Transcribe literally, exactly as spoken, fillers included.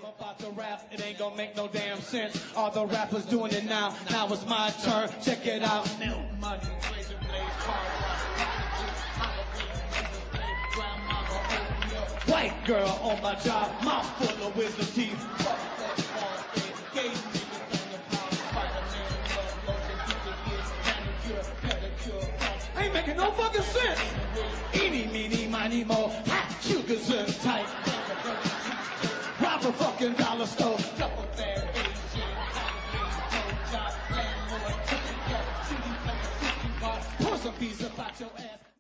about to rap, it ain't gonna make no damn sense. All the rappers doing it now, now it's my turn. Check it out. Milk money, razor blade, car wash, white girl on my job, mouth full of wisdom teeth. Ain't making no fucking sense. Eeny, meeny, miny, mo, hot, sugar, tight. Rob a fucking dollar store.